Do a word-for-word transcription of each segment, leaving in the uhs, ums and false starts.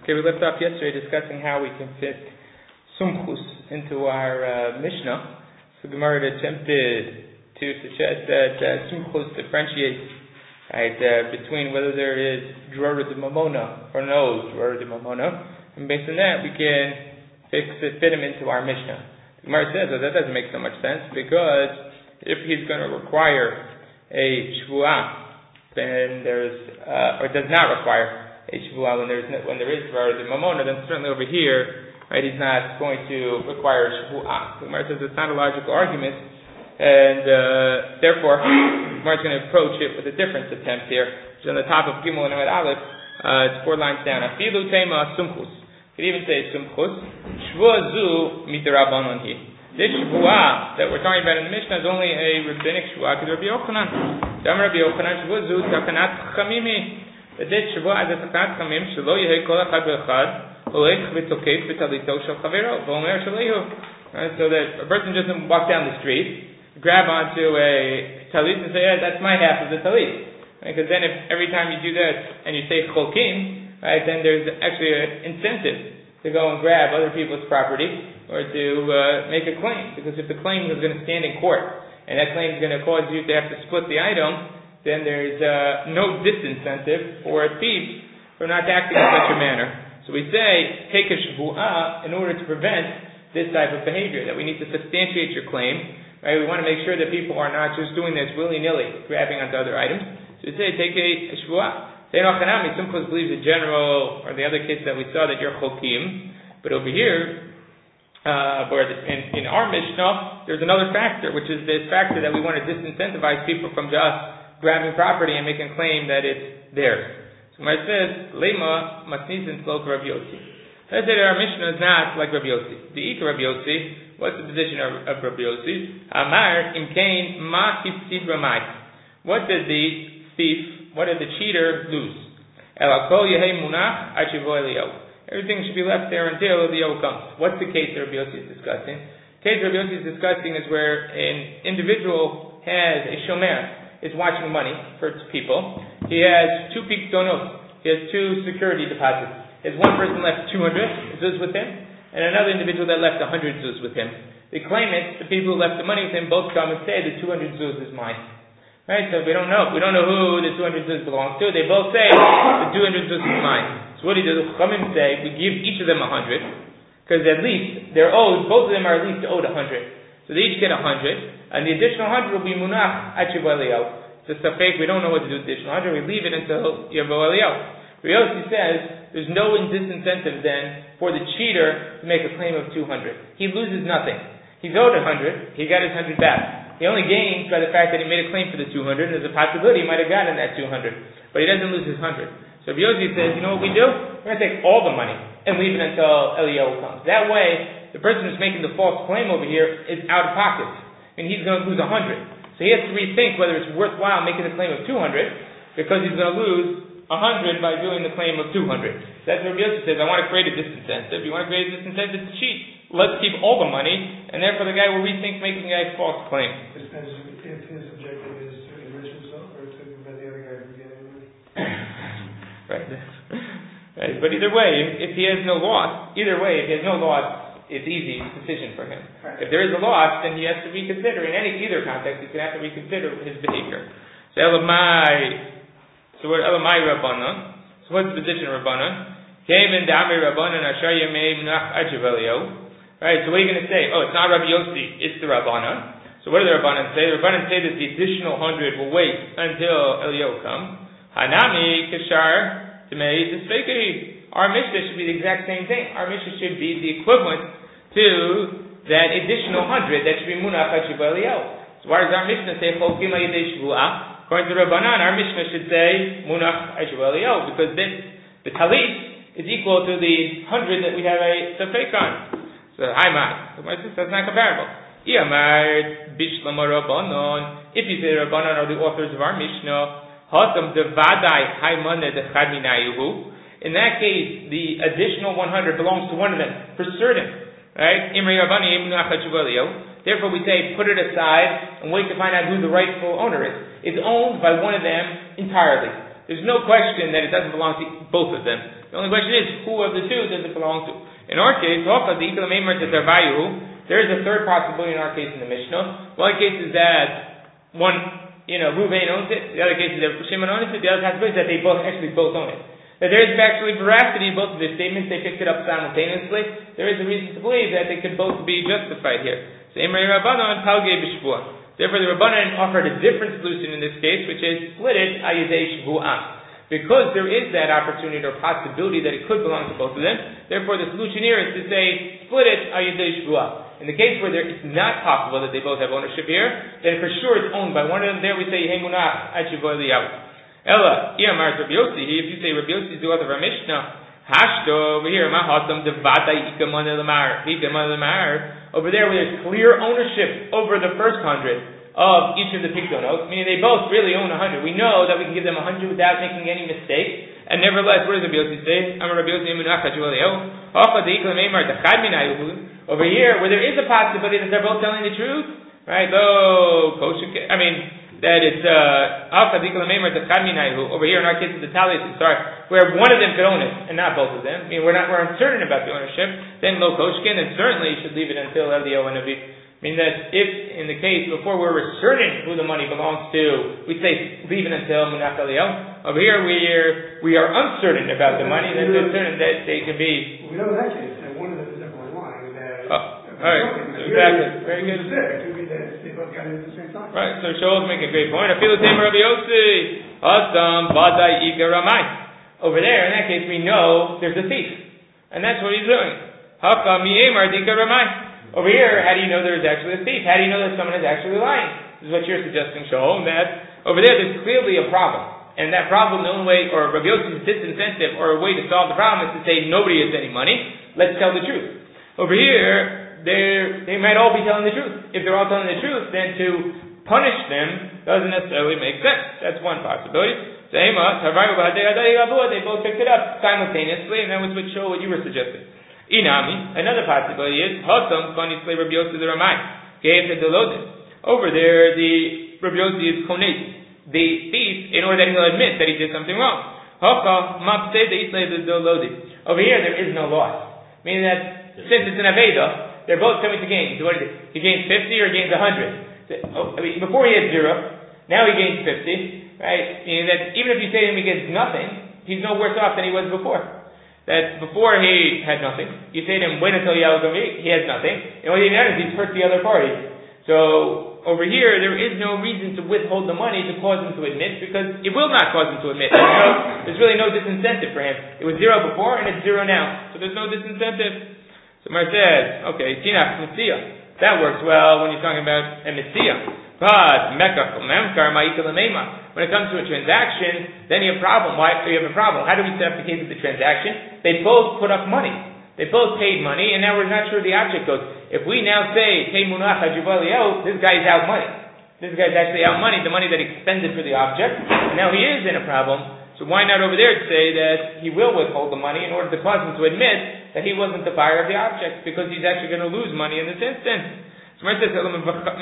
Okay, we left off yesterday discussing how we can fit sumchus into our uh, Mishnah. So Gemara attempted to suggest that uh, sumchus differentiates right, uh, between whether there is drora de mamona or no drora de mamona, and based on that we can fix it, fit him into our Mishnah. The Gemara says that that doesn't make so much sense because if he's going to require a shvuah, then there's uh, or does not require a shvuah when there's no, when there is drora de mamona, then certainly over here, right, he's not going to require a shvuah. The Gemara says it's not a logical argument, and uh, therefore, the Gemara is going to approach it with a different attempt here. Which is on the top of Gimel and Amud Aleph. Uh, it's four lines down. Afilu tema sumchus. You could even say sumchus. Shvuah zu miterabanon hi. This shvuah that we're talking about in the Mishnah is only a rabbinic shvuah because Rabbi Yochanan. Dam Rabbi Yochanan shvuah zu takanat chamimi. That this shvuah is a takanat chamim shelo yehei kol echad ve'echad olech v'tokef v'talito shel chavero v'omer shalehu. So that a person doesn't walk down the street, grab onto a talit and say, yeah, that's my half of the talit. Because right? Then if every time you do that and you say cholkim, right, then there's actually an incentive to go and grab other people's property or to uh, make a claim. Because if the claim is going to stand in court and that claim is going to cause you to have to split the item, then there's uh, no disincentive for a thief for not acting in such a manner. So we say, take a shvuah in order to prevent this type of behavior, that we need to substantiate your claim. Right? We want to make sure that people are not just doing this willy-nilly, grabbing onto other items. So we say, take a, a shvuah. Say, no, chanami, some folks believe the general, or the other case that we saw, that you're chokim. But over here, uh, where in, in our Mishnah, there's another factor, which is this factor that we want to disincentivize people from just grabbing property and making a claim that it's theirs. So when it says, lema masnisin slok Rav Yossi. Let's say that our Mishnah is not like Rav Yossi. The Ika Rav Yossi, what's the position of, of Rav Yossi? Amar imkain ma hifsid ramai. What did the thief, what did the cheater lose? El akol yehei munach ad shivo Eliyahu. Everything should be left there until Eliyahu comes. What's the case that Rav Yossi is discussing? The case Rav Yossi is discussing is where an individual has a shomer, is watching money for its people. He has two pikdonot. He has two security deposits. Is one person left two hundred zuz with him, and another individual that left one hundred zuz with him. The claimants, the people who left the money with him, both come and say the two hundred zuz is mine. Right? So we don't know. We don't know who the two hundred zuz belongs to. They both say the two hundred zuz is mine. So what do the Chachamim say? We give each of them one hundred, because at least they're owed, both of them are at least owed one hundred. So they each get one hundred, and the additional one hundred will be munach ad shivo Eliyahu. It's a safek, we don't know what to do with the additional one hundred. We leave it until Yavo Eliyahu. Rav Yossi says there's no disincentive then for the cheater to make a claim of two hundred. He loses nothing. He's owed one hundred. He got his one hundred back. He only gains by the fact that he made a claim for the two hundred, and there's a possibility he might have gotten that two hundred. But he doesn't lose his one hundred. So Rav Yossi says, you know what we do? We're going to take all the money and leave it until Eliyahu comes. That way, the person who's making the false claim over here is out of pocket. And he's going to lose one hundred. So he has to rethink whether it's worthwhile making a claim of two hundred, because he's going to lose one hundred by doing the claim of two hundred. That's what Rabbi Yossi says. I want to create a disincentive. You want to create a disincentive to cheat. Let's keep all the money, and therefore the guy will rethink making a false claim. It depends if his objective is to enrich himself or to prevent the other guy from getting it. Right. Right. But either way, if he has no loss, either way, if he has no loss, it's easy decision for him. Right. If there is a loss, then he has to reconsider. In any either context, he's going to have to reconsider his behavior. So Elamai. So what Elamai Rabbanon? So what's the position of Rabbanon? Came in Dami Rabbanon Asher Yemei Munach ad shivo Eliyahu. Right. So what are you going to say? Oh, it's not Rabbi Yossi. It's the Rabbanon. So what do the Rabbanon say? The Rabbanon say that the additional hundred will wait until Eliyahu comes. Hanami Kashar Tmei Tisfekei. Our Mishnah should be the exact same thing. Our Mishnah should be the equivalent to that additional hundred that should be Munach ad shivo Eliyahu. So why does our Mishnah say Chokim Ayidei Shvuah? According to Rabbanan, our Mishnah should say Munach ad shivo Eliyahu, because this the talit is equal to the hundred that we have a safek on. So hi man, so my sister, that's not comparable. If you say Rabbanan are the authors of our Mishnah, in that case, the additional one hundred belongs to one of them, for certain. Right? Therefore we say, put it aside and wait to find out who the rightful owner is. It's owned by one of them entirely. There's no question that it doesn't belong to both of them. The only question is, who of the two does it belong to? In our case, there is a third possibility in our case in the Mishnah. One case is that one, you know, Ruvain owns it. The other case is that Shimon owns it. The other possibility is that they both actually both own it. That there is actually veracity in both of their statements. They picked it up simultaneously. There is a reason to believe that they could both be justified here. Therefore, the Rabbanan offered a different solution in this case, which is split it ayidei shvu'ah. Because there is that opportunity or possibility that it could belong to both of them, therefore the solution here is to say, split it ayidei shvu'ah. In the case where there, it's not possible that they both have ownership here, then for sure it's owned by one of them. There we say, Hemunach, Achivoy Liyav. Ella, Iyamar Rabbi Yossi, if you say Rabbi Yossi is the author of our Mishnah, Hashto, over here, Mahasam Devata Ikaman Elamar, Ikaman Elamar, over there where there's clear ownership over the first hundred of each of the Pikdonos, meaning they both really own a hundred. We know that we can give them a hundred without making any mistake, and nevertheless, what does Rabbi Yossi say? Amar Rabbi Yossi Emunach Achivoy Liyav, Hacha Deikla Meimar Dechad Minayuhu. Over here, where there is a possibility that they're both telling the truth, right? Though kosher, I mean that it's Alpha Dikla Meimer Dechad Minayuhu. Over here, in our case, it's the Talis, sorry, where one of them could own it and not both of them. I mean, we're not we're uncertain about the ownership. Then Lo Koshkin, and certainly you should leave it until Elio and Avi. I mean that if in the case before we're certain who the money belongs to, we say leave it until Munach Elio. Over here, we are we are uncertain about the money. Then it's certain that they can be. We know in that case that one of them is definitely lying. Oh, all right, so exactly, very good. Right, so Shaul's making a great point. I feel the same Rabbi Yossi. Asam Vadai Iga Ramai. Over there, in that case, we know there's a thief, and that's what he's doing. Haka Miemar Dika Ramai. Over here, how do you know there's actually a thief? How do you know that someone is actually lying? This is what you're suggesting, Shaul. That over there, there's clearly a problem, and that problem, the only way, or Rabbi Yossi's disincentive, or a way to solve the problem, is to say nobody has any money. Let's tell the truth. Over here, they they might all be telling the truth. If they're all telling the truth, then to punish them doesn't necessarily make sense. That's one possibility. They both picked it up simultaneously, and that was what show what you were suggesting. Inami, another possibility is Hasam Kani Slay Rabbi Yossi the Ramai. Over there, the Rabbi Yossi is Konet, the thief, in order that he'll admit that he did something wrong. Over here, there is no loss, meaning that since it's an Aveda, they're both coming to gain. So what is it? He gains fifty or gains one hundred? So, I mean, before he had zero, now he gains fifty, right? Meaning that even if you say to him he gets nothing, he's no worse off than he was before. That before he had nothing, you say to him, wait until Yalgavi, he has nothing, and what he does is he's hurt the other party. So, over here, there is no reason to withhold the money to cause him to admit, because it will not cause him to admit. There's, no, there's really no disincentive for him. It was zero before, and it's zero now. So there's no disincentive. So Mar says, okay, Tinach Mitzia. That works well when you're talking about a Mitzia. But Mekach Memkar Ma'ikal Meima. When it comes to a transaction, then you have a problem. Why do you have a problem? How do we set up the case of the transaction? They both put up money. They both paid money, and now we're not sure the object goes. If we now say, Hey Munach Hajivaliel, this guy's out money. This guy's actually out money, the money that he expended for the object, and now he is in a problem. So why not over there say that he will withhold the money in order to cause him to admit that he wasn't the buyer of the object, because he's actually going to lose money in this instance. Right, it's uh,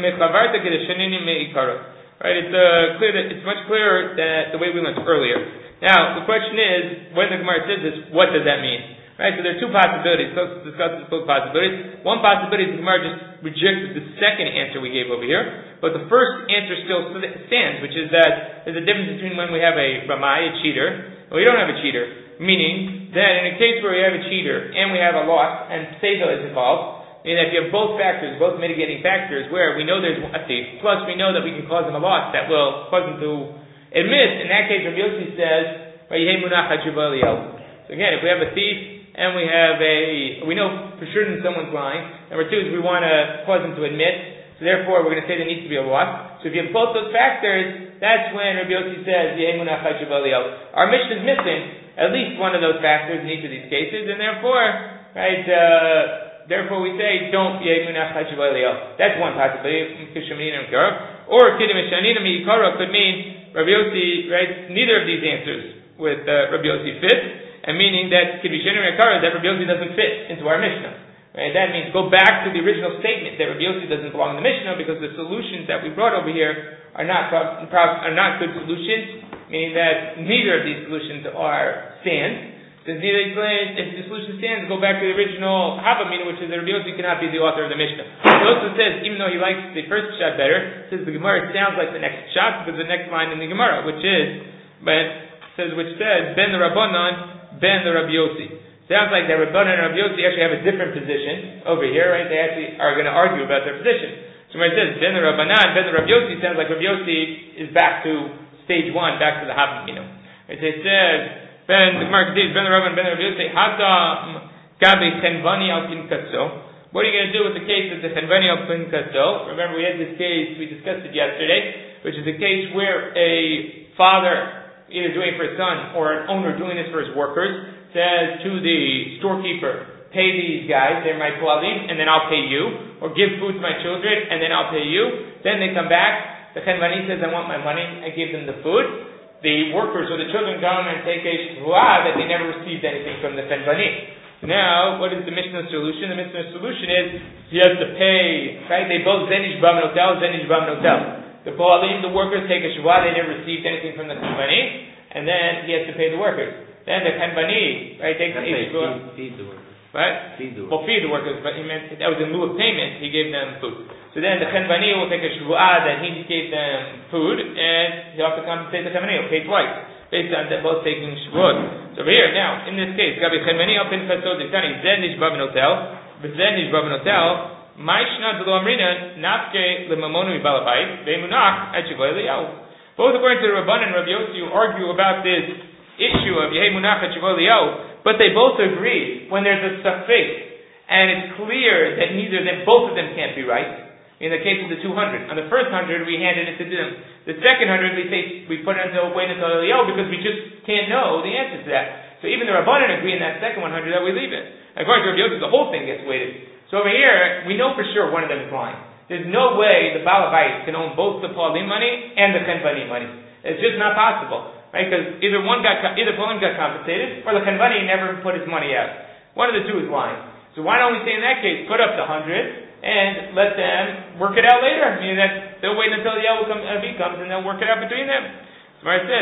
clear that it's much clearer that the way we learned earlier. Now, the question is, when the Gemara says this, what does that mean? Right, so there are two possibilities. So let's discuss both possibilities. One possibility is the Gemara just rejected the second answer we gave over here, but the first answer still stands, which is that there's a difference between when we have a Ramai, a cheater, and we don't have a cheater. Meaning that in a case where we have a cheater and we have a loss and Seizel is involved, and if you have both factors, both mitigating factors, where we know there's a thief, plus we know that we can cause him a loss that will cause him to admit. In that case, Rabbi Yossi says, so again, if we have a thief and we have a, we know for sure that someone's lying. Number two is we want to cause him to admit. So therefore, we're going to say there needs to be a loss. So if you have both those factors, that's when Rabbi Yossi says, our mission is missing at least one of those factors in each of these cases, and therefore, right, uh, Therefore, we say, don't be a munach ha'chivaliyah. That's one possibility. Or kiddumishanina mi'ikara could mean Rabbi Yossi, right? Neither of these answers with uh, Rabbi Yossi fit, and meaning that kiddumishanina mi'ikara, that Rabbi Yossi doesn't fit into our Mishnah. Right? That means go back to the original statement that Rabbi Yossi doesn't belong in the Mishnah, because the solutions that we brought over here are not are not good solutions, meaning that neither of these solutions are stand. Says neither explains if the solution stands, go back to the original Havamina, which is that Rabbi Yossi cannot be the author of the Mishnah. He also says, even though he likes the first shot better, says the Gemara sounds like the next shot because the next line in the Gemara, which is, but says which says Ben the Rabbanan, Ben the Rabbi Yossi. Sounds like the Rabbanan and Rabbi Yossi actually have a different position over here, right? They actually are going to argue about their position. So when it says Ben the Rabbanan, Ben the Rabbi Yossi, sounds like Rabbi Yossi is back to stage one, back to the Havamina. It says. Ben the Gemara says Ben the Rabban Ben the Rabbi Yossi Hadam Gabi Chenvani al Pinkaso. What are you going to do with the case of the Chenvani al Pinkaso? Remember we had this case, we discussed it yesterday, which is a case where a father either doing it for his son or an owner doing this for his workers says to the storekeeper, pay these guys, they're my Poalim, and then I'll pay you, or give food to my children and then I'll pay you. Then they come back, the Chenvani says I want my money, I give them the food. The workers or the children come and take a shvuah that they never received anything from the Chenvani. Now, what is the Mishnah's solution? The Mishnah's solution is he has to pay, right? They both zenish bam notel, zenish bam notel. The Poalim, the workers take a shvuah, they never received anything from the Chenvani, and then he has to pay the workers. Then the Chenvani, right, takes a shvuah. Feed the workers. Right? Feed the workers. Well, feed the workers, but he meant that was in lieu of payment, he gave them food. So then the Chenvani will take a shvuah that he gave them food, and he'll have to compensate the Chenvani, he'll pay twice, based on them both taking shvuah. So over here, now, in this case, Gabi Chenvani al Pinkaso Diktani, Zenish Babinotel, Zenish Babinotel, Maishna Delo Amrina, Nafke Lemamonu Balabait, Vemunach, Echivoy Liyahu. Both according to the Rabban and Rabbi Yossi, who argue about this issue of Yehemunach Echivoy Liyahu, but they both agree when there's a suffix, and it's clear that neither of them, both of them can't be right. In the case of the two hundred. On the first hundred, we handed it to them. The second hundred, we say, we put it until, wait until Eliyahu, because we just can't know the answer to that. So even the Rabbanan agree in that second one hundred that we leave it. According to Rabbi Yossi, the whole thing gets weighted. So over here, we know for sure one of them is lying. There's no way the Baal Habayis can own both the Poalim money and the Chenvani money. It's just not possible. Right? Because either one got, either Poalim got compensated, or the Chenvani never put his money out. One of the two is lying. So why don't we say in that case, put up the hundred, and let them work it out later. I mean, that they'll wait until the Yahu comes, comes, and they'll work it out between them. So it says,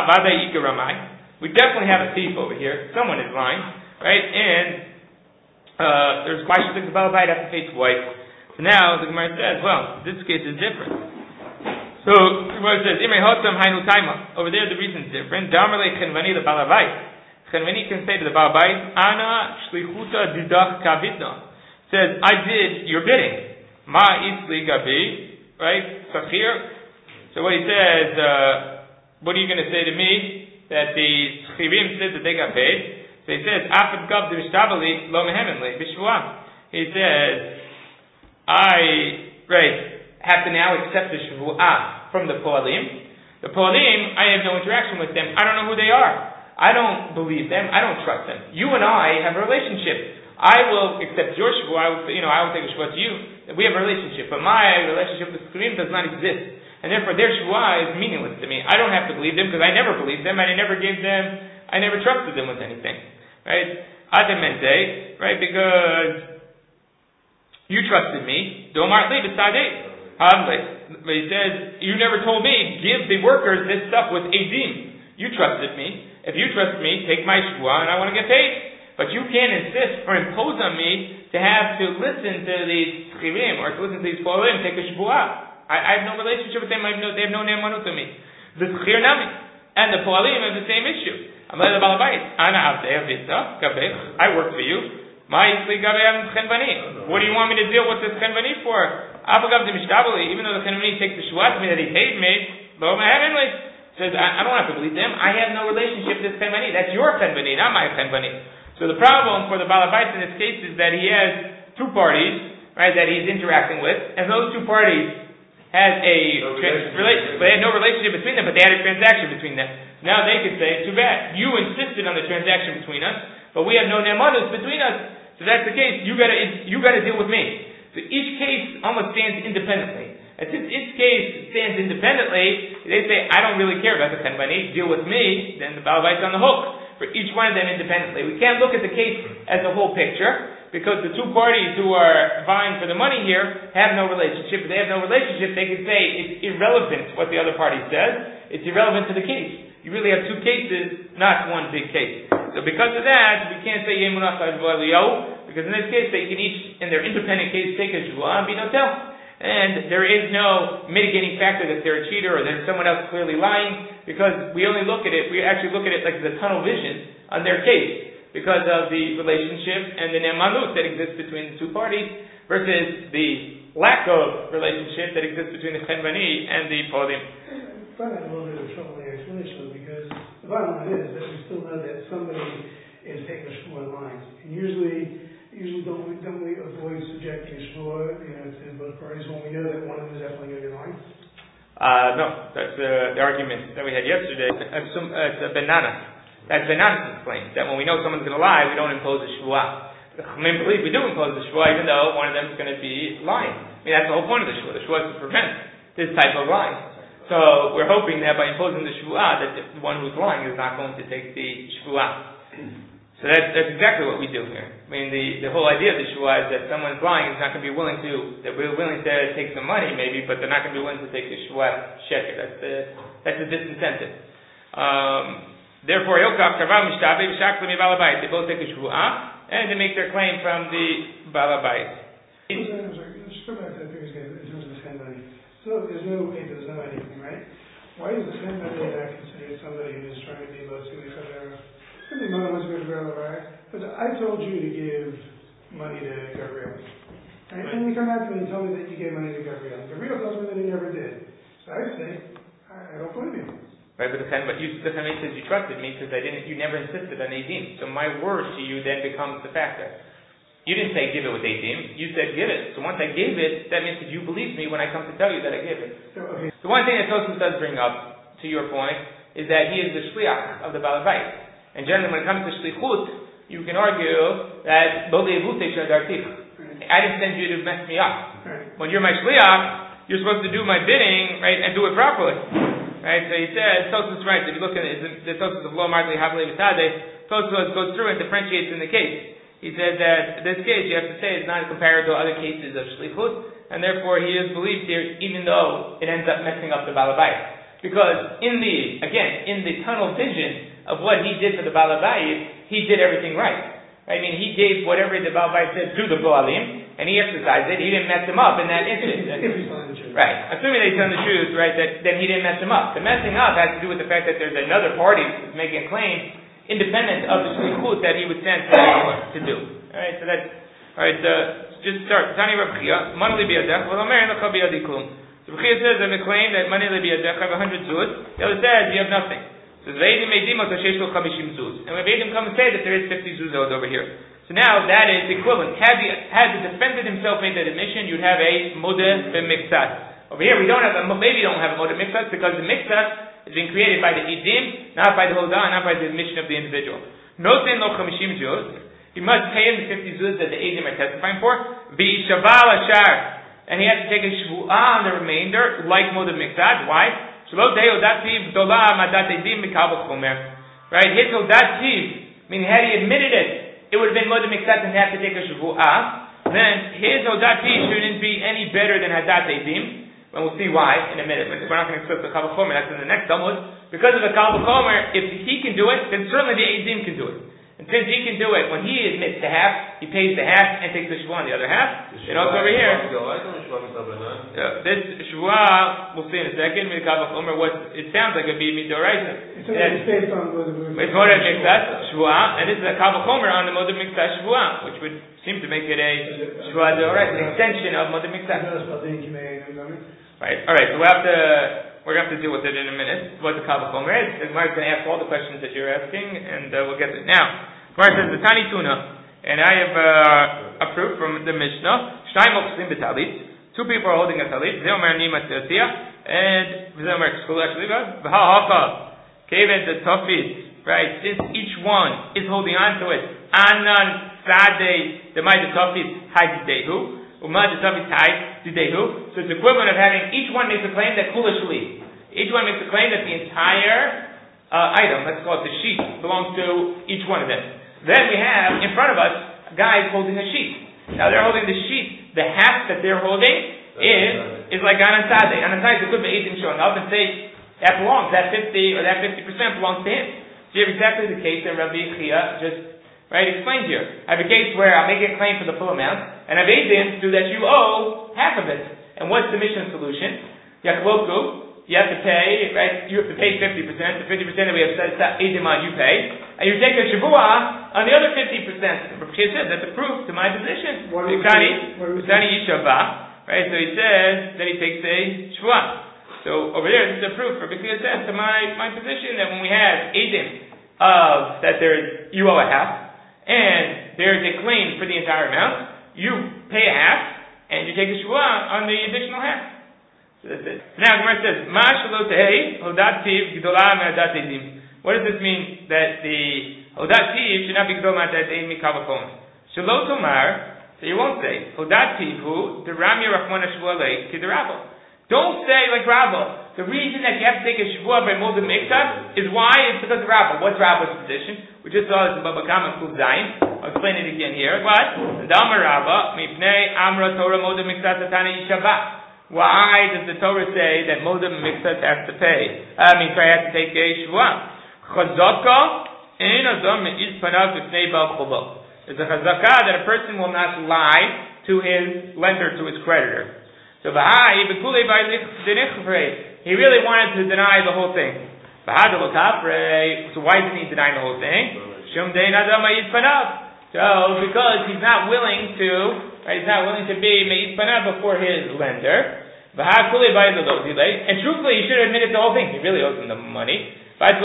we definitely have a thief over here. Someone is lying, right? And uh, there's why should the Baal Bayit have to pay twice? So now the Gemara says, well, this case is different. So the Gemara says, over there the reason is different. Damarle Chenvani the Baal Bayit. Chenvani can say to the Baal Bayit, Ana shlichuta didach kavitna. Says, I did your bidding. Ma isli gabi, right? Sakhir. So what he says, uh, what are you going to say to me? That the Chirim said that they got paid. So he says, Afad gav de mishtabali lo mehemenli b'shvuah. He says, I, right, have to now accept the shvuah from the Poalim. The Poalim, I have no interaction with them. I don't know who they are. I don't believe them. I don't trust them. You and I have a relationship. I will accept your shvuah, I will, you know, I will take a shvuah to you. We have a relationship, but my relationship with the Skrim does not exist, and therefore their shvuah is meaningless to me. I don't have to believe them because I never believed them, and I never gave them, I never trusted them with anything, right? Adamente, right? Because you trusted me. Domar li b'sadei. But he says you never told me give the workers this stuff with edim. You trusted me. If you trust me, take my shvuah, and I want to get paid. But you can't insist or impose on me to have to listen to these chirim or to listen to these poalim, take a shvuah. I, I have no relationship with them. I have no, they have no ne'emanut to me. The chir nami and the poalim have the same issue. I work for you. What do you want me to deal with this chenvani for? Even though the chenvani takes the shvuah to me that he paid me, says I, I don't have to believe them. I have no relationship with this chenvani. That's your chenvani, not my chenvani. So the problem for the Baal Habayis in this case is that he has two parties, right, that he's interacting with, and those two parties had a no trans- relationship. They had no relationship between them, but they had a transaction between them. Now they could say, too bad, you insisted on the transaction between us, but we have no ne'emanus between us. So that's the case. You gotta you gotta deal with me. So each case almost stands independently. And since each case stands independently, they say, I don't really care about the Chenvani, deal with me, then the Baal Habayis on the hook for each one of them independently. We can't look at the case as a whole picture, because the two parties who are vying for the money here have no relationship. If they have no relationship, they can say it's irrelevant what the other party says. It's irrelevant to the case. You really have two cases, not one big case. So because of that, we can't say Yemunah Shvua Eliyahu, because in this case they can each, in their independent case, take a Shvua and be notel. And there is no mitigating factor that they're a cheater or that someone else clearly lying, because we only look at it, we actually look at it like the tunnel vision on their case, because of the relationship and the ne'emanut that exists between the two parties, versus the lack of relationship that exists between the chenvani and the polim. I find that a little bit of trouble in the explanation, because the bottom line is that we still know that somebody is taking a shvuah in line. And usually, usually don't we, don't we avoid subjecting a shvuah, you know, to both parties when we know that one of them is definitely going to be lying? Uh, no, that's uh, the argument that we had yesterday. Uh, it's a banana. That's banana explained, that when we know someone's going to lie, we don't impose a shvuah. The Chachamim believe we do impose a shvuah, even though one of them is going to be lying. I mean, that's the whole point of the shvuah. The shvuah is to prevent this type of lying. So we're hoping that by imposing the shvuah, that the one who's lying is not going to take the shvuah. So that's, that's exactly what we do here. I mean, the, the whole idea of the shvuah is that someone's lying is not going to be willing to, they're willing to take some money maybe, but they're not going to be willing to take the shvuah sheker. That's the, that's the disincentive. Um, therefore, Yokaf, Karvam, Mishtabe, V'shakli, Balabayit, they both take a shvuah, and they make their claim from the Balabayit. I'm sorry, I'm sorry. Let's go back to the previous game in terms of the chenvani. So there's no hey, there's no anything, right? Why is the chenvani not considered somebody who's trying to be about to be chavera? I think Mona was good for right? But I told you to give money to Gabriel. Right? And you come back to me and tell me that you gave money to Gabriel. Gabriel tells me that he never did. So I say, I don't believe you. Right, but the Chen, but you, the Chen says you trusted me because I didn't, you never insisted on eidim. So my word to you then becomes the factor. You didn't say give it with eidim. You said give it. So once I gave it, that means that you believe me when I come to tell you that I gave it. So, okay. The one thing that Tosfos does bring up, to your point, is that he is the shliach of the Balavait. And generally, when it comes to shlichut, you can argue that I didn't send you to mess me up. Right. When you're my shliach, you're supposed to do my bidding, right, and do it properly. Right? So he says, Tosfos right, if you look at it, the Tosfos of Lo Margli Havle Vitade, Tosfos goes through and differentiates in the case. He says that this case, you have to say, is not compared to other cases of shlichut, and therefore he is believed here, even though it ends up messing up the Balabait. Because in the, again, in the tunnel vision of what he did for the Balabait, he did everything right. I mean, he gave whatever the Balabait said to the Boalim, and he exercised it. He didn't mess him up in that instant. Right. Assuming that he's telling the truth, right, that then he didn't mess him up. The messing up has to do with the fact that there's another party that's making a claim independent of the shlichut that he would send to do. Alright, so that's, alright, uh, just start. Tani Rav Chia, Mani li biyadech, v'lo mer lecha biyadi klum. So Rav Chia says, I have a claim that Mani li biyadech, I have a hundred zuz. The other says, you have nothing. So Veidim Eidim Oto Sheish Lo Chamishim Zuz. And when Veidim come and say that there is fifty zuz over here. So now that is equivalent. Had the, had the defendant himself made that admission, you'd have a Modeh B'Miktsat. Over here we don't have a, maybe don't have a Modeh B'Miktsat because the Miktsat is being created by the Eidim, not by the Hodah, not by the admission of the individual. Noten Lo Chamishim Zuz. He must pay him the fifty zuz that the Eidim are testifying for. V'Shaval Ashar. And he has to take a Shvu'ah on the remainder, like Modeh B'Miktsat. Why? Right, his hodativ, meaning had he admitted it, it would have been Modeh B'Miktsat and have to take a Shavu'ah. Then his hodativ shouldn't be any better than Hadat Eidim. And we'll see why in a minute. We're not going to explain the Kal V'chomer, that's in the next Talmud. Because of the Kal V'chomer, if he can do it, then certainly the Eidim can do it. And since he can do it, when he admits the half, he pays the half and takes the Shavuah on the other half. And also over here, uh, this Shavuah, we'll see in a second, what it sounds like a be Midoraisa. It's based on Modeh B'Miktsat. It's Modeh B'Miktsat Shavuah, and this is a Kal V'chomer on the Modeh B'Miktsat Shavuah, which would seem to make it a Shavuah D'Oraisa, an extension of Modeh B'Miktsat. Right, alright, so we'll have to, we're going to have to deal with it in a minute, what the Kal V'chomer is. The Gemara is going to ask all the questions that you're asking, and uh, we'll get to it. Now, Gemara says, the Tani Tuna, and I have uh, approved from the Mishnah, Shnayim Ochsim B'Talit, two people are holding a talit, Zeomer Nima Tziotia, and Zeomer Kshkula Shliva, V'ha Hacha, Keven the Tofit, right, since each one is holding on to it, Anan Sadeh, the Mai the Tofit, Hai Didehu, Umad the Tofit Hai Didehu, so it's equivalent of having each one makes a claim that Kula Shli. Each one makes a claim that the entire uh, item, let's call it the sheet, belongs to each one of them. Then we have in front of us guys holding a sheet. Now they're holding the sheet. The half that they're holding is is like Anan Sadeh. Anan Sadeh could be Eidim showing up and say that belongs, that fifty or that fifty percent belongs to him. So you have exactly the case that Rabbi Chia just right explained here. I have a case where I'll make a claim for the full amount, and I've Eidim so that you owe half of it. And what's the Mishnah solution? Yakloku, you have to pay, right? You have to pay fifty percent. The fifty percent that we have set Eidim on, you pay. And you take a Shavua on the other fifty percent. Rabbi Chia says, that's a proof to my position. Right, so he says that he takes a shvuah. So over there, this is a proof for because it says to my, my position that when we have eidim of that there's you owe a half, and there's a claim for the entire amount, you pay a half, and you take a shvuah on the additional half. So that's it. Now Gemara says, Ma shelo tehei hodat tiv gdolah me'adat eidim. What does this mean? That the hodat tiv should not be gdolah me'adat eidim mikal v'chol. Shelo tomar. So you won't say, Hodat Tivu, the Rami Rachmana Shvuah to the Rabbo. Don't say like Rabbo. The reason that you have to take a Shvuah by Modim Mikta is why? It's because of Rabbo. What's Rabbo's position? We just saw this in Baba Kama Kuf Zayin. I'll explain it again here. What? Dama Rabba, Mipnei Amra Torah Modim Mikta Satana Yishabah. Why does the Torah say that Modim Mikta has to pay? I mean, sorry, has to take a Shvuah. Chazaka, Ein Adam Me'is Panav B'fnei Bal Cholo. It's a chazakah that a person will not lie to his lender, to his creditor. So he really wanted to deny the whole thing. So why didn't he deny the whole thing? So because he's not willing to, right, he's not willing to be me'is panav before his lender. And truthfully, he should have admitted the whole thing. He really owes him the money.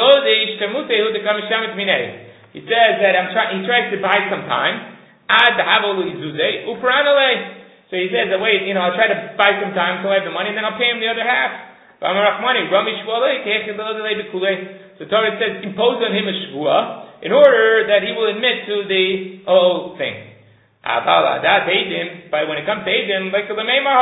He says that I'm trying. He tries to buy some time. So he says that wait, you know, I'll try to buy some time until I have the money, and then I'll pay him the other half. So Torah says impose on him a shvuah in order that he will admit to the whole thing. But when it comes to Eidim, like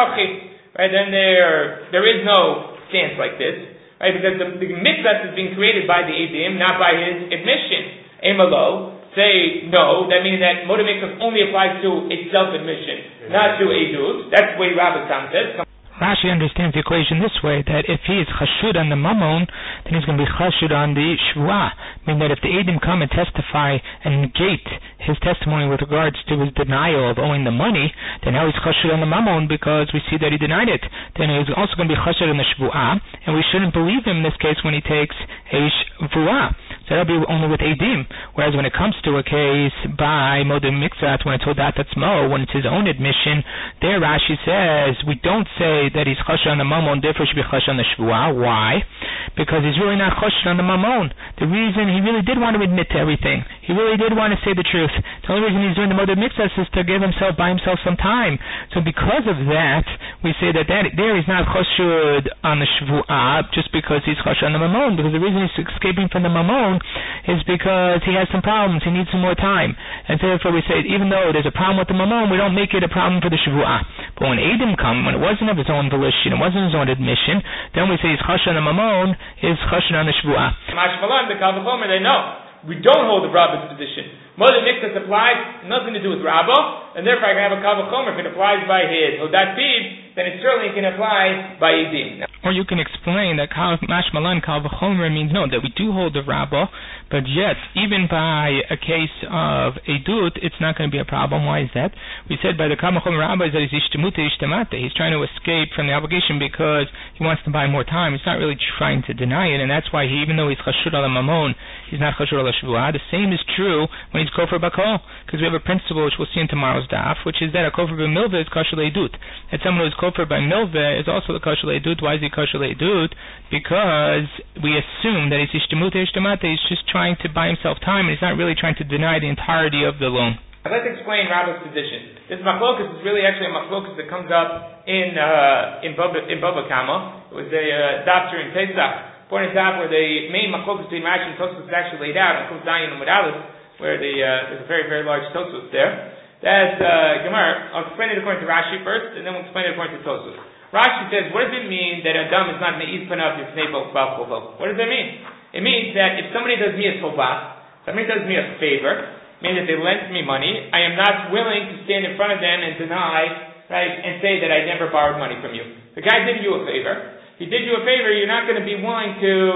right, then there there is no stance like this, right? Because the, the mitzvah is being created by the Eidim, not by his admission. Emalo, say no, that means that Modim Mikta only applies to a self-admission, not to Eidut. That's the way Rabbi Tam says. Rashi understands the equation this way, that if he is chashud on the mamon, then he's going to be chashud on the shvuah. Meaning that if the Eidim come and testify and negate his testimony with regards to his denial of owing the money, then now he's chashud on the mamon because we see that he denied it. Then he's also going to be chashud on the shvuah, and we shouldn't believe him in this case when he takes a shvuah. So that'll be only with Eidim. Whereas when it comes to a case by Modim Mikta, when it's Hodat Atzmo, when it's his own admission, there Rashi says, we don't say that he's chashed on the mamon, therefore should be chashed on the shvuah. Why? Because he's really not chashed on the mamon. The reason he really did want to admit to everything. He really did want to say the truth. The only reason he's doing the Modim Mikta is to give himself, buy himself some time. So because of that, we say that, that there he's not chashed on the shvuah just because he's chashed on the mamon. Because the reason he's escaping from the mamon is because he has some problems. He needs some more time. And so therefore we say, even though there's a problem with the mamon, we don't make it a problem for the shvuah. But when Eidim come, when it wasn't of his own volition, it wasn't his own admission, then we say he's chashed on the mamon, he's chashed on the shvuah. Mashmalan, the Kal V'chomer, they know. We don't hold the Rabba's position. Modim Mikta applies, nothing to do with Rabba, and therefore I can have a Kal V'chomer. If it applies by his Hodat Tiv, then it certainly can apply by Eidim. Or you can explain that Kal Mashmalan Kal V'chomer means no, that we do hold the Rabba, but yet, even by a case of Eidut, it's not going to be a problem. Why is that? We said by the Kal V'chomer Rabba is that he's Ishtemute Ishtemate. He's trying to escape from the obligation because he wants to buy more time. He's not really trying to deny it, and that's why he, even though he's Chashud al Mamon, he's not Chashud al Shvuah. The same is true when he's Kofar Bakol, because we have a principle which we'll see in tomorrow's daf, which is that a Kofar B'milveh is Kashul Eidut. That someone who's Kofar by Milveh is also the Kashul Eidut. Why is he Kashul Eidut? Because we assume that he's Ishtemute Ishtemate. He's just trying to buy himself time, and he's not really trying to deny the entirety of the loan. I'd like to explain Rabba's position. This machlokus is really actually a machlokus that comes up in uh, in Baba in Baba Kama. It was a uh, doctor in Pesach, point in time where the main machlokus between Rashi and Tosfos is actually laid out in Kuf Zayin and Aleph, where the uh, there's a very very large Tosfos there. That's uh, Gemara. I'll explain it according to Rashi first, and then we'll explain it according to Tosfos. Rashi says, what does it mean that Adam is not me'iz panav yifnei bal chol? What does that mean? It means that if somebody does me a tova, somebody does me a favor, meaning that they lent me money, I am not willing to stand in front of them and deny, right, and say that I never borrowed money from you. The guy did you a favor. He did you a favor, you're not going to be willing to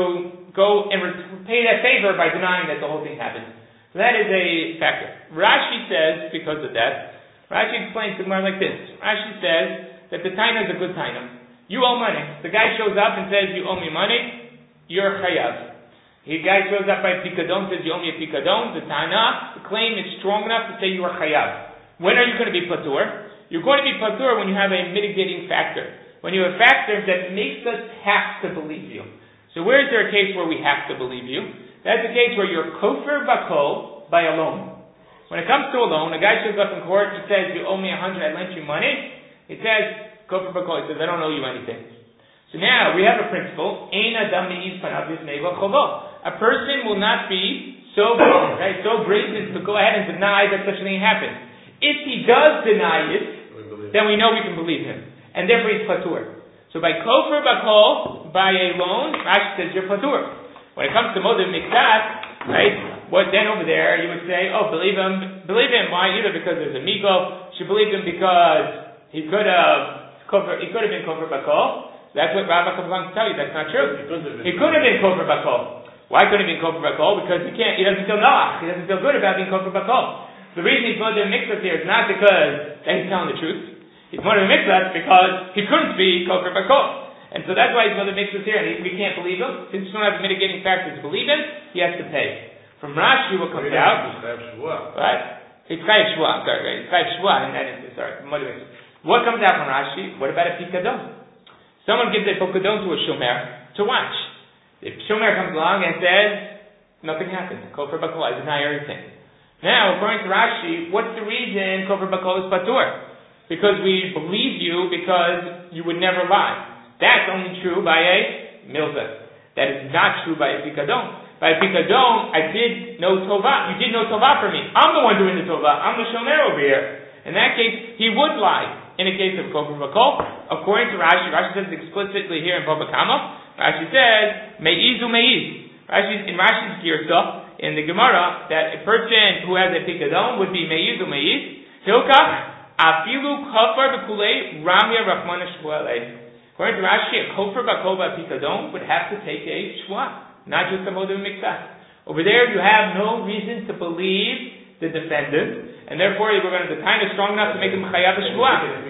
go and repay that favor by denying that the whole thing happened. So that is a factor. Rashi says, because of that, Rashi explains to Gemara like this. Rashi says that the taina is a good taina. You owe money. The guy shows up and says, you owe me money, you're chayav. The guy shows up by pikadon, says, you owe me a pikadon. The taina, the claim is strong enough to say you are chayav. When are you going to be patur? You're going to be patur when you have a mitigating factor. When you have factors that makes us have to believe you. So where is there a case where we have to believe you? That's a case where you're kofar bakol by a loan. When it comes to a loan, a guy shows up in court, he says, you owe me a hundred, I lent you money. It says, kofar bakol, he says, I don't owe you anything. So now, we have a principle, ein adam me'iz panav b'fnei chovo. A person will not be so, right, so brazen to go ahead and deny that such a thing happened. If he does deny it, then we know we can believe him. And therefore he's patur. So by kofar bakol, by a loan, Rashi says you're patur. When it comes to modim mikdat, right, what then over there you would say, oh, believe him, believe him. Why? Either because there's a migo, should believe him because he could have, he could have been kofar bakol. That's what Rabbah comes along to tell you. That's not true. He could have been kofar bakol. Why couldn't he be kofar bakol? Because he can't. He doesn't feel noach. He doesn't feel good about being kofar bakol. The reason he's modim mikdat here is not because that he's telling the truth. He's modim mikdat because he couldn't be kofar bakol. And so that's why he's modim mikdat here, and he, we can't believe him. Since we don't have mitigating factors to believe him, he has to pay. From Rashi, what comes out? Right? It's chayav shua. I'm sorry, right? It's chayav shua in that instance. Sorry, modim mikdat. What comes out from Rashi? What about a pikadon? Someone gives a pikadon to a shomer to watch. The shomer comes along and says, nothing happened. Kofar bakol, I deny everything. Now, according to Rashi, what's the reason kofar bakol is patur? Because we believe you because you would never lie. That's only true by a milveh. That is not true by a pikadon. By a pikadon, I did no tova. You did no tova for me. I'm the one doing the tova. I'm the shomer over here. In that case, he would lie. In a case of kofar bakol, according to Rashi, Rashi says explicitly here in Bava Kama, Rashi says, meizu meiz. Rashi, in Rashi's girsa, in the Gemara, that a person who has a pikadon would be meizu meiz. Hilkach, afilu kofar bekulei ramya rachmana shvualei. According to Rashi, a kofar bakol by pikadon would have to take a shua, not just a modim mikdat. Over there, you have no reason to believe the defendant, and therefore we're going to, the time is strong enough to make him chayav a shua.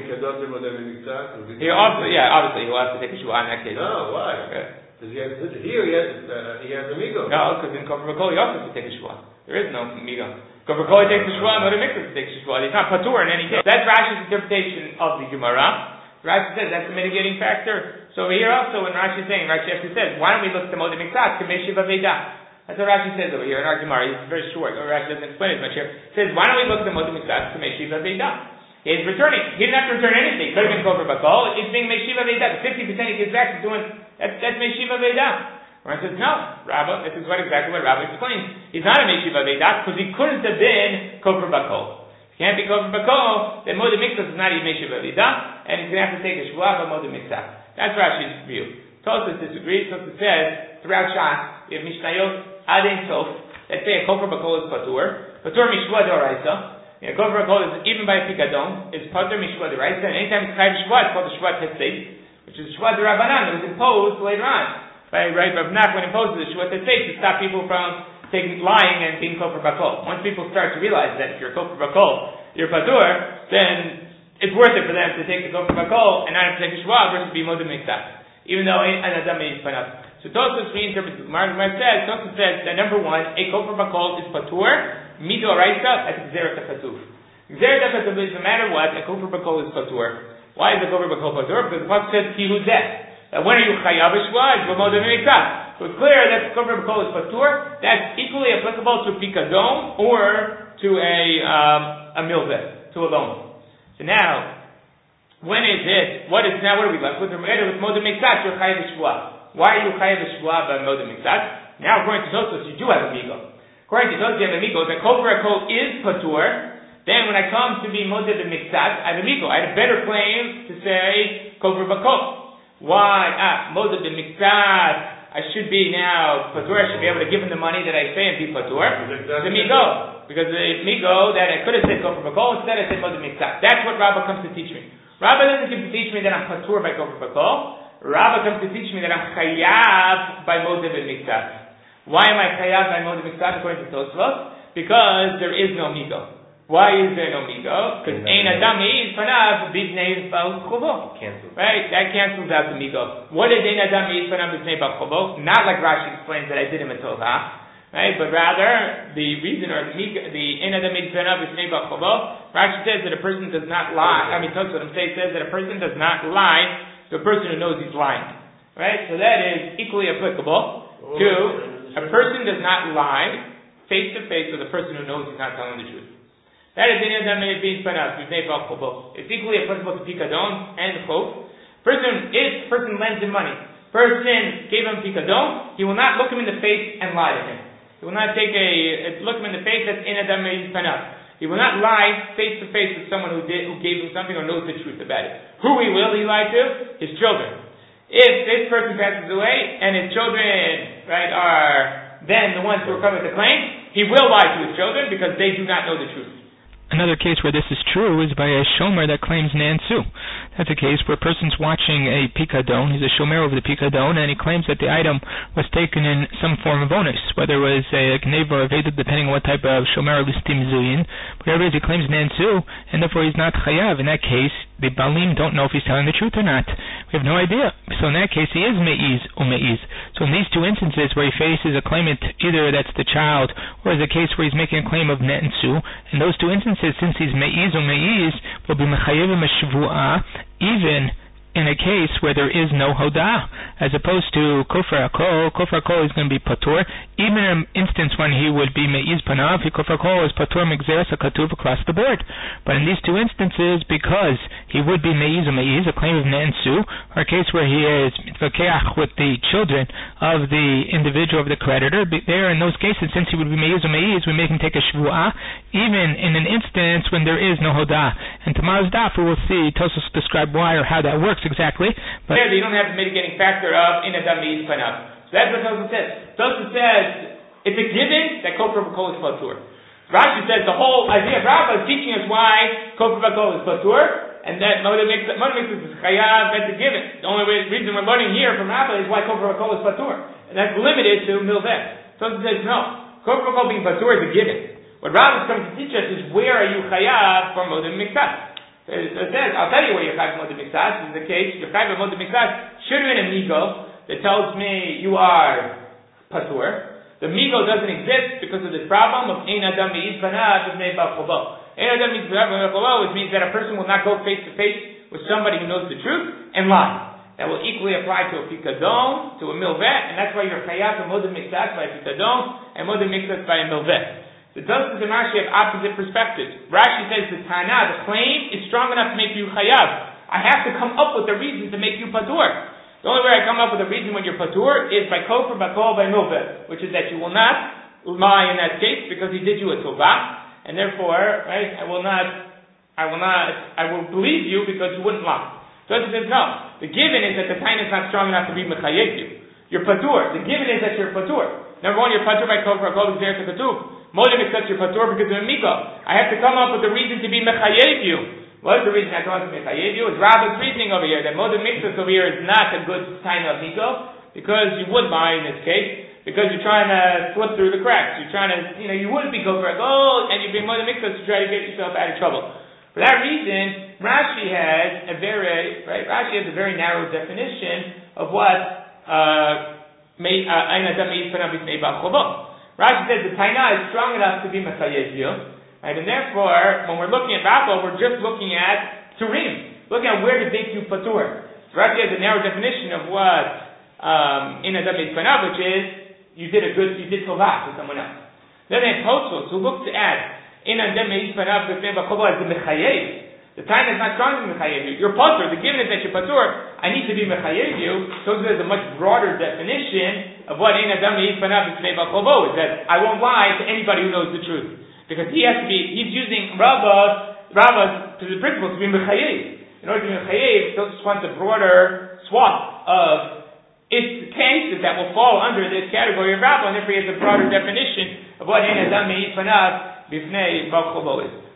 He also, yeah, obviously he'll have to take a shua in that case. No, why? Because yeah. here he has, uh, he has a migo. No, because in kofar bakol he also has to take a shua. There is no migo. Kofar bakol he takes a shua, not a mikvah takes a shua. He's not patur in any case. That's Rashi's interpretation of the Gemara. Rashi says that's a mitigating factor. So here also, when Rashi is saying, Rashi actually says, why don't we look at the modim mikdat to meshiva veda? That's what Rashi says over here in our Gemara. It's very short. Rashi doesn't explain as much here. It says, why don't we look at the modim mikdat to meshiva veda? He's returning. He didn't have to return anything. He could have been kofar bakol. It's being meshiva veda. The fifty percent he gives back is doing, that's, that's meshiva veda. Rashi says, no, Rabba, this is what exactly what Rabba explains. He's not a meshiva veda because he couldn't have been kofar bakol. Can't be kofar bakol, then modim mikdat is not even meshiva veda, and he's going to have to take a shua by modim mikdat. That's Rashi's view. Tosfos disagrees. Tosfos says throughout Shas we have Mishnayot ad ein sof that say a kofar bakol is patur, patur mishua d'oraisa. A kofar bakol is even by a pikadon is patur mishua d'oraisa, and anytime it's chayav shua, it's called the shua tetzeit, which is shua d'Rabbanan that was imposed later on by right Rav Nachman imposes the shua tetzeit to stop people from taking lying and being kofar bakol. Once people start to realize that if you're kofar bakol, you're patur, then it's worth it for them to take the kofar bakol and not have to take a shua versus be modim mikdat, even though an adam is panav. So Tosfos reinterprets the Gemara. Gemara says, Tosfos says that number one, a kofar bakol is patur, midoraisa as gzeret hakatuv. Gzeret hakatuv is no matter what, a kofar bakol is patur. Why is the kofar bakol patur? Because the pasuk says ki hu zeh. That when are you chayav a shua? It's modim mikdat. So it's clear that kofar bakol is patur. That's equally applicable to pikadon or to a um, a milveh, to a loan. So now, when is it? What is now? What are we left with? We're with modim mikdat. You're chayav a shua. Why are you chayav a shua by modim mikdat? Now, according to Tosfos, you do have a migo. According to Tosfos, you have a migo. The kofar bakol is patur. Then, when I come to be modim mikdat, I have a migo. I have a better claim to say kofar bakol. Why? Ah, modim mikdat. I should be now patur. I should be able to give him the money that I say and be patur. The migo, because the migo that I could have said kofar bakol, instead I said modim mikdat. That's what Rabbah comes to teach me. Rabbah doesn't come to teach me that I'm patur by kofar bakol. Rava comes to teach me that I'm chayav by modev and miktas. Why am I chayav by modev and miktas according to Tosfos? Because there is no migo. Why is there no migo? Because ein adam me'is panav b'znei bal chovo. Right? That cancels out the migo. What is ein adam me'is panav b'znei bal chovo? Not like Rashi explains that I did him a tova. Right, but rather the reason, or the the ein adam me'is panav b'znei bal chovo. Rashi says that a person does not lie. I mean, Tosfos says that a person does not lie to a person who knows he's lying. Right, so that is equally applicable to a person does not lie face to face with a person who knows he's not telling the truth. That is ein adam me'is panav b'znei bal chovo. It's equally applicable to pikadon and chov. Person, if person lends him money, person gave him pikadon, he will not look him in the face and lie to him. He will not take a, look him in the face, that's ein adam me'is panav. He will not lie face to face with someone who did, who gave him something or knows the truth about it. Who he will he lie to? His children. If this person passes away and his children, right, are then the ones who are covered with the claim, he will lie to his children because they do not know the truth. Another case where this is true is by a shomer that claims nansu. That's a case where a person's watching a pikadon, he's a shomer over the pikadon, and he claims that the item was taken in some form of onus, whether it was a gneva or evaded, depending on what type of shomer or listim zuyin. Whatever it is, he claims nansu, and therefore he's not chayav. In that case, the balim don't know if he's telling the truth or not. We have no idea. So in that case, he is me'iz or me'iz. So in these two instances where he faces a claimant, either that's the child, or is a case where he's making a claim of nansu, in those two instances, since he's me'iz or me'iz, will be mechayevim a shvu'ah, even in a case where there is no hodah, as opposed to kofar hakol. Kofar hakol is going to be patur, even in an instance when he would be me'iz panav, kofar hakol is patur migzeres hakatuv across the board. But in these two instances, because he would be me'iz or me'iz, a claim of nansu, or a case where he is mitvakeach with the children of the individual of the creditor, there in those cases, since he would be me'iz or me'iz, we make him take a shvu'ah, even in an instance when there is no hodah. And tomorrow's daf we will see Tosfos describe why or how that works exactly. But there, you don't have the mitigating factor of ein adam me'is panav. So that's what Tosfos says. Tosfos says it's a given that kofar b'kol is patur. Rashi says the whole idea of Rabbah is teaching us why kofar b'kol is patur, and that modev miktas is chayav. That's a given. The only way, reason we're learning here from Rabbah is why kofar b'kol is patur, and that's limited to milveh. Tosfos says no. Kofar b'kol being patur is a given. What Rabbah is coming to teach us is where are you chayav for modev miktas. So it says, I'll tell you where you're chayav modev miktas. This is the case. You're chayav modev miktas should have been a migo that tells me you are patur. The migo doesn't exist because of this problem of ein adam me'is panav b'znei bal chovo. Ein adam me'is panav b'znei bal chovo, which means that a person will not go face to face with somebody who knows the truth and lie. That will equally apply to a pikadon, to a milveh, and that's why you're chayav modev miktas by a pikadon and modev miktas by a milveh. The Tosfos and Rashi have opposite perspectives. Rashi says the Tana, the claim, is strong enough to make you chayav. I have to come up with a reason to make you patur. The only way I come up with a reason when you're patur is by kofar b'kol by milveh, which is that you will not lie in that case because he did you a tovah, and therefore, right, I will not, I will not, I will believe you because you wouldn't lie. Tosfos says no. The given is that the Tana is not strong enough to be mechayev you. You're patur. The given is that you're patur. Number one, you're patur by kofar b'kol b'zeres hakatuv. Modev miktas you're patur because of a migo. I have to come up with a reason to be mechayev you. What is the reason I come up with mechayev you? It's Rabbah's reasoning over here that modev miktas over here is not a good sign of migo because you would lie in this case because you're trying to slip through the cracks. You're trying to, you know, you wouldn't be kofar hakol and you'd be modev miktas to try to get yourself out of trouble. For that reason, Rashi has a very right. Rashi has a very narrow definition of what ein adam me'is panav b'znei bal chovo. Rashi says the Taina is strong enough to be mechayev you, right? And therefore, when we're looking at Rabbah, we're just looking at turim, looking at where to make you patur. So Rashi has a narrow definition of what ein adam me'is panav, which is you did a good, you did tovah to someone else. Then they have Tosfos who looks at ein adam me'is panav b'znei bal chovo as the mechayev. The Taina is not strong to be mechayev you. You're patur. The given is that you're patur. I need to be mechayev you. So there's a much broader definition of what ein adam me'is panav b'znei bal chovo is, that I won't lie to anybody who knows the truth, because he has to be. He's using Rabbah, Rabbah to the principle to be mechayev. In order to be mechayev, Tosfos wants a broader swath of its cases that will fall under this category of Rabbah, and therefore he has a broader definition of what ein adam me'is panav b'znei bal chovo is.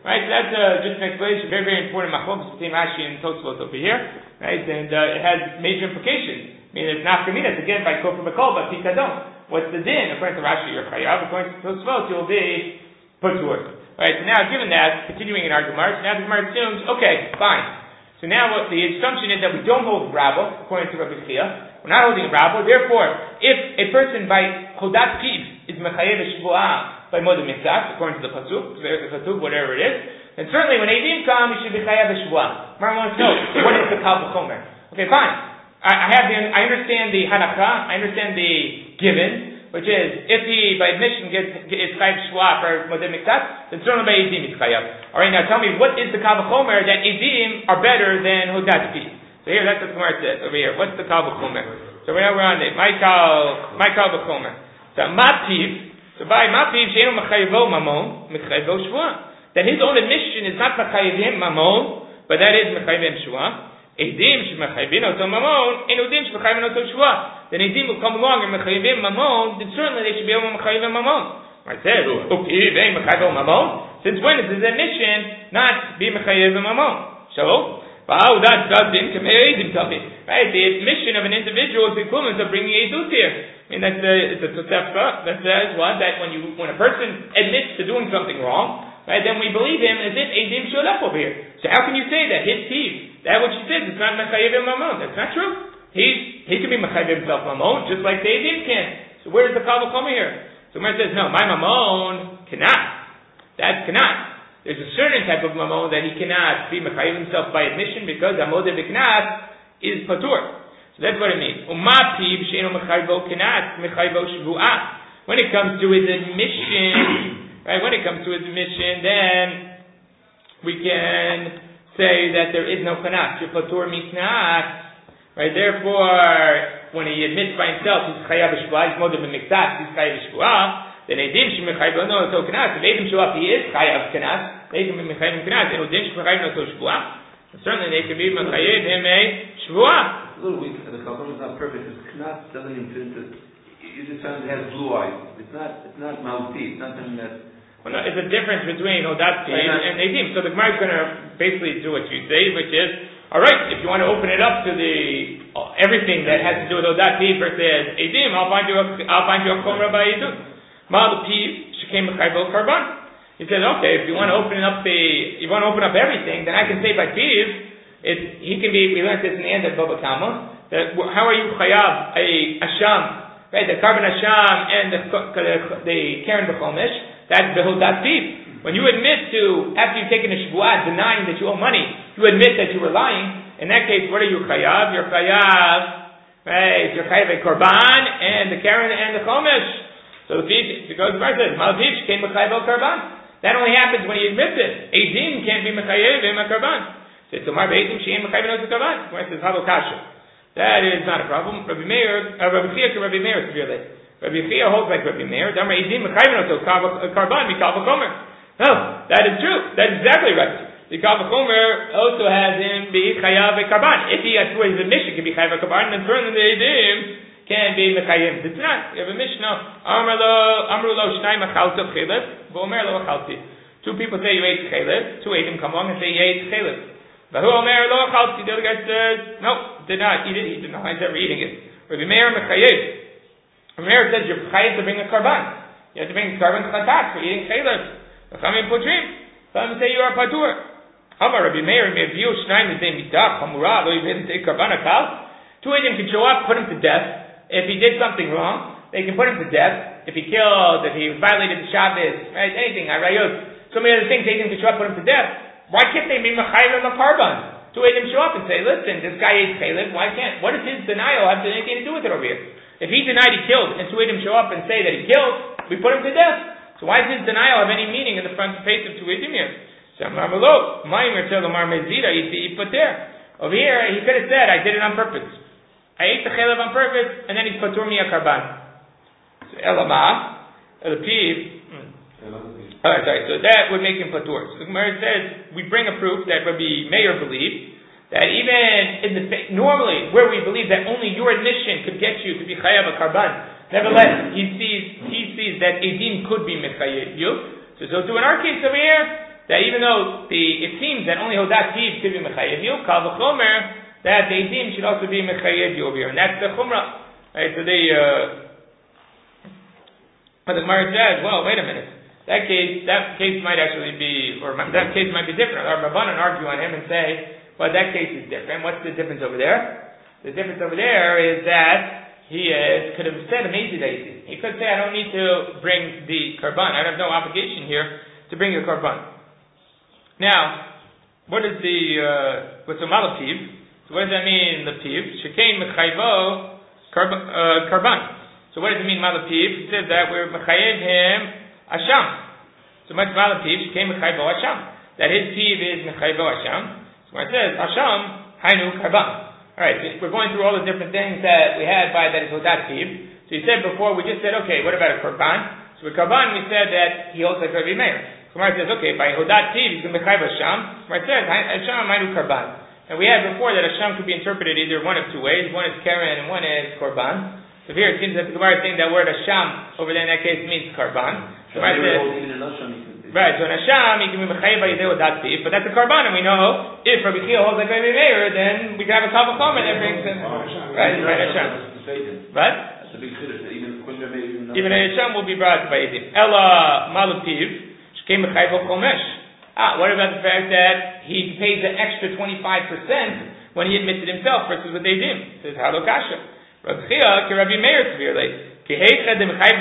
Right, so that's uh, just an explanation, very, very important machlokes between Rashi and Tosfos over here, right, and uh, it has major implications. I mean, it's not Nafkamina, it's again by Kofar Bakol, but Pikadon. What's the din? According to Rashi, you're Chayav, according to Tosfos, you'll be Patur. Right, so now given that, continuing in our Gemara, so now the Gemara assumes, okay, fine. So now what the assumption is that we don't hold Rabbo, according to Rabbi Chia. We're not holding a Rabbo, therefore, if a person by Hodat Piv is Mechayev Shvuah, by Modem Mitzvah, according to the Pasuk, the Pasuk, whatever it is, and certainly when Eidim come, he should be Chayav Shvuah. Mara wants to know, what is the Kal V'chomer? Okay, fine. I, I have the, I understand the Halacha, I understand the given, which is, if he, by admission, gets, is Chayav Shvuah for Modem Mitzvah, then certainly by Eidim is Chayav. Alright, now tell me, what is the Kal V'chomer that Eidim are better than Hodat Piv? So here, that's what the Gemara says, over here. What's the Kal V'chomer? So now we're on it. My Kal, my Kal V'chomer. So, Mativ, so by Mativ, Sheinu Mechayevo Mamon, Mechayevo Shvuah. That his own admission is not Mechayevim Mamon, but that is Mechayevim Shvuah. Eidim Shemechayevim Oto Mamon, and Eidim Shemechayevim Oto Shvuah. Then Eidim will come along and Mechayevim Mamon, then certainly they should be able to Mechayevim Mamon. I said, okay, they Mechayevim Mamon. Since when is his admission not be Mechayevim Mamon? So, wow, that doesn't come Eidim tell me. Right? The admission of an individual is the equivalent of bringing Eidut here. I mean, that's a, it's a Tosefta that says what? That when you, when a person admits to doing something wrong, right, then we believe him as if Eidim showed up over here. So how can you say that his teeth, that what she says, is not Mechayevim Mamon? That's not true. He, he can be Mechayevim himself Mamon, just like the Eidim can. So where does the Kal V'chomer here? So when it says, no, my Mamon cannot. That's cannot. There's a certain type of Mamon that he cannot be Mechayevim himself by admission, because Amodeh B'Knas is Patur. So that's what it means. When it comes to his admission, right? When it comes to his admission, then we can say that there is no kanas. Your patur miknas, right? Therefore, when he admits by himself, he's chayav shvuah. He's modem b'miktas. He's chayav shvuah. Then edim shemechayv no so kanas. If edim show up, he is chayav kanas. Edim shemechayv kanas. And edim shemechayv no so shvuah. Certainly, they can be mechayev him a shvuah. A little weak. The Chacham is not perfect. Because Knas doesn't even fit into. You just found it has blue eyes. It's not. It's not Malti. It's not something that. Well, no, it's a difference between Hodat Piv and Eidim. So the Gemara is going to basically do what you say, which is, all right, if you want to open it up to the uh, everything that has to do with Hodat Piv versus Eidim, I'll find you. A, I'll find you a Chomra by Eidim. Mal Piv Shekem Mechayvol Karban. He says, okay, if you want to open up the, you want to open up everything, then I can say by Piv. It, he can be, we learned this in the end of Baba Kama, that how are you chayav a Asham, right, the carbon Asham and the, the, the Karen B'chomesh, that's the Hodat Piv. When you admit to, after you've taken a Shvuah, denying that you owe money, you admit that you were lying, in that case, what are you chayav? You're chayav, right, you're chayav a Korban and the Karen and the Chomesh. So the Piv, because the Gemara says, Mal Piv came Mechayev al Korban. That only happens when he admits it. Eidim can't be Mechayev in a Korban. That is not a problem. Rabbi Meir, uh, Rabbi Chia to Rabbi Meir severely. Rabbi Chia holds like Rabbi Meir. No, that is true. That is exactly right. The Kal V'chomer also has him be chayav a karban. If he has his admission can be chayav a karban, then certainly the edim can be mechayim. It's not. You have a mishnah. Amru lo, amru lo shnai machalto chelet, v'omer lo achalti. Two people say you ate chelet. Two edim come along and say you ate chelet. The other guy says, no, did not eat it. He denies ever eating it. Rabbi Meir mechayev. Rabbi Meir says you're chayev to bring a karban. You have to bring a karban chatat for eating chaylev. V'chamim putrim. Some say you are patur. Amar Rabbi Meir me'viu shnayim l'zei mitach hamura lo yived take karban akal. Two of them can show up, put him to death. If he did something wrong, they can put him to death. If he killed, if he violated the Shabbos, right, anything, harayot, so many other things, they can show up, put him to death. Why can't they be mechayev a karban? Two of them show up and say, listen, this guy ate chaylev, why can't, what does his denial have anything to do with it over here? If he denied he killed, and two of them show up and say that he killed, we put him to death. So why does his denial have any meaning in the front face of two of them here? Over here, he could have said, I did it on purpose. I ate the chaylev on purpose, and then he's patur mi a karban. So elamah, el piv, Alright, sorry, so that would make him patur. So the Gemara says, we bring a proof that Rabbi Meir believed that even in the, normally, where we believe that only your admission could get you to be chayav a karban, nevertheless, he sees, he sees that edim could be mechayev you. So, so, so in our case over here, that even though the it seems that only Hodat Tiv could be Mechayev you, Kal V'chomer, that the Eidim should also be Mechayev you over here, and that's the Chumrah. Right, so they, uh, but the Gemara says, well, wait a minute, that case, that case might actually be, or that case might be different. Our Rabbanan argue on him and say, well, that case is different. What's the difference over there? The difference over there is that he uh, could have said amazing daisy. He could say, I don't need to bring the karban. I have no obligation here to bring a karban. Now, what is the uh, what's a malapiv? So what does that mean? Lapiv shekain mechayvo karban. So what does it mean malapiv? It says that we're mechayev him asham. So much malapiv shekain mechayvo asham. That his tiv is mechayvo asham. So when it says asham hainu karban. Alright, so we're going through all the different things that we had by that is Hodat Tiv. So you said before, we just said, okay, what about a Korban? So with Korban, we said that he holds like Rabbi Meir. So Gemara says, okay, by Hodat Tiv, he's going to be Chayv Hasham. Gemara says, Hasham Mainu Korban. And we had before that Hasham could be interpreted either one of two ways. One is Karen and one is Korban. So here it seems that the Gemara is saying that word Hasham over there in that case means Korban. So Gemara says, right, so in Hasham, he can be Mechayev by Yidei Hodat Tiv, but that's a Karban, and we know, if Rabbi Chia holds like Rabbi Meir, then we can have a Kal V'chomer that brings him. Right, right, Hasham. What? That's a big chiddush, even Even in Hasham will be brought by Yidim. Ela Malupiv, Shkei Mechayev Chomesh. Ah, what about the fact that he pays an extra twenty-five percent when he admits it himself versus what they do? Says, Halo Kasha. Rabbi Chia, ki Rabbi Meir severely. You know what?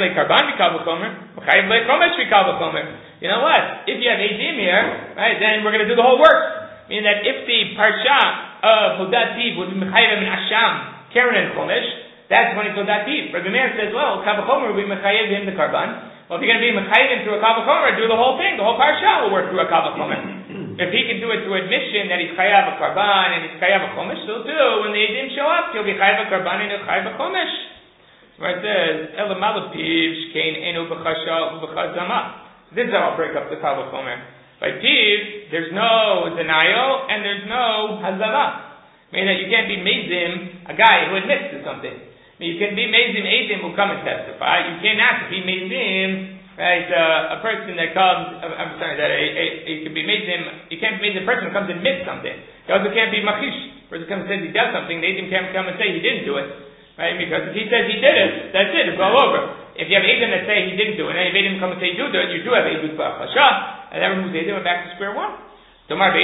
If you have Eidim here, right, then we're going to do the whole work. Meaning that if the parsha of Hodat Tiv would be Mechayev and Asham, Karen and Chomesh, that's when it's Hodat Tiv. Rabbi Meir says, well, Kal V'chomer will be Mechayev him the Karban. Well, if you're going to be Mechayev him through a Kal V'chomer, do the whole thing. The whole parsha will work through a Kal V'chomer. If he can do it through admission that he's Chayav a Karban and he's Chayav a Chomesh, so too, when the Eidim show up, he'll be Chayav a Karban and he'll Chayav a Chomesh. Where it says, Ela Malapiv, Shkein Enu B'chasha U'B'chazama. This is how I'll break up the Kal V'chomer. By Tiv, there's no denial and there's no Hazama. Meaning that you can't be Mezim, a guy who admits to something. I mean, you can be Mezim Eidim who come and testify. You cannot be Mezim, right, uh, a person that comes, uh, I'm sorry, that a, a, a, you can be Mezim, you can't be Mezim a person who comes and admits something. You also can't be Machish. A person comes and says he does something, the Eidim can't come and say he didn't do it. Right? Because if he says he did it, that's it, it's all over. If you have Eidim that say he didn't do it, and if Eidim come and say you do do it, you do have Eidim B'Chasha, and that removes Eidim and back to square one. So we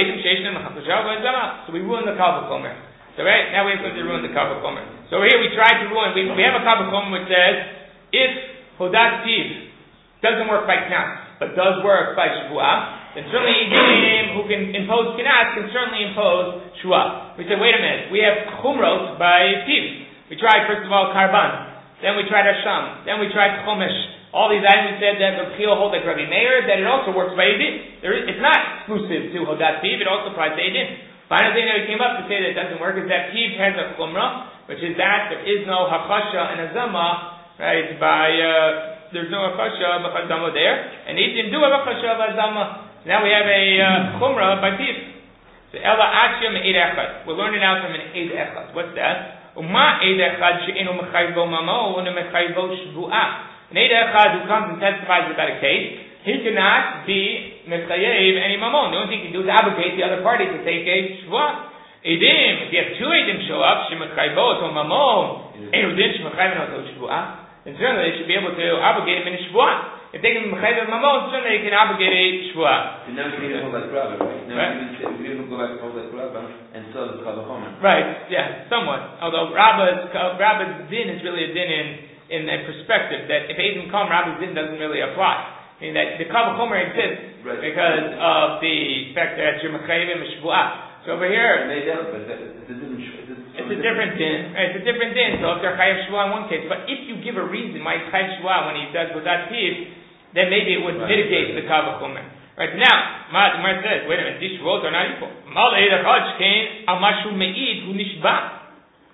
ruin the Kal V'chomer. So right, now we have to ruin the Kal V'chomer. So here we try to ruin, we, we have a Kal V'chomer which says, if Hodat Tiv doesn't work by Knas, but does work by Shvuah, then certainly Eidim who can impose Knas can certainly impose Shvuah. We say, wait a minute, we have Chumrot by Tiv. We tried, first of all, Karban. Then we tried Hasham. Then we tried Chomesh. All these items we said that Rabbi Chia holds like Rabbi Meir, that it also works by Eidim. It's not exclusive to Hodat Tiv, it also applies to Eidim. Final thing that we came up to say that it doesn't work is that Tiv has a Chumrah, which is that there is no Hachasha and Azama, right, by, uh, there's no Hachasha of Azama there, and Eidim do have Hachasha of Azama. Now we have a uh, Chumrah by Tiv. So Ela Achya Me'ed Echad. We're learning out from an Eid Echad. What's that? Uma Eid Echad she'enu mechayvo mamo and mechayvo shvu'ah. An Eid Echad who comes and testifies about a case, he cannot be mechayev any mamon. The only thing he can do is obligate the other party to take a shvu'ah. Eidim, if you have two Eidim show up, shemechayvo oto mamon, enu din shemechayvo oto shvu'ah, then certainly they should be able to obligate him in a shvu'ah. If they can mechayv mamon, certainly they can obligate a shvu'ah. So now we can hold like Rabba, right? Now we can go back to hold like Rabba and still the Kal V'chomer. Right, yeah, somewhat. Although Rabba's, Rabba's din is really a din in, in a perspective that if Eidim come, Rabba's din doesn't really apply. I mean that the Kal V'chomer exists right. because of the fact that you're mechayv and shvu'ah. So over here, it's a different, it's a different din. Right, it's a different din. So if they're chayav shvu'ah in one case, but if you give a reason why he's chayav shvu'ah when he does Hodat Tiv, then maybe it would right. mitigate the Kal V'chomer. Right now, Ma Gemara says, wait a minute, these shvuot are not equal. Mal Eid Echad came Amashu Me'id Hu Nishba.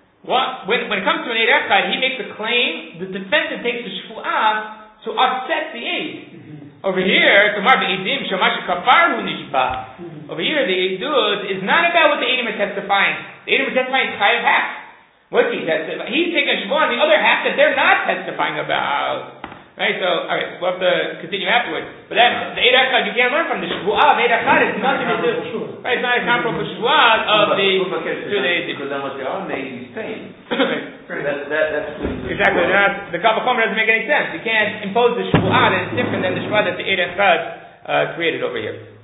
What? When, when it comes to an Eid Echad, he makes a claim. The defendant takes the shvu'ah to offset the Eid. Mm-hmm. Over here, Tomar Be'edim Shamashu Kafar Hu Nishba. Over here, the Eidud is not about what the Eidim are testifying. The Eidim are testifying chayav half. What's he testifying? He's taking a shvu'ah on the other half that they're not testifying about. Right, so, alright, we'll have to continue afterwards. But then, the Eid Echad, you can't learn from the Shvu'ah of Eid Echad, it's nothing to do, right, it's not a comparable Shvu'ah of the, to the, because then what they are made is same. Right. That, that, that's exactly, not, the Kal V'chomer doesn't make any sense. You can't impose the Shvu'ah that is different than the Shvu'ah that the Eid Echad uh, created over here.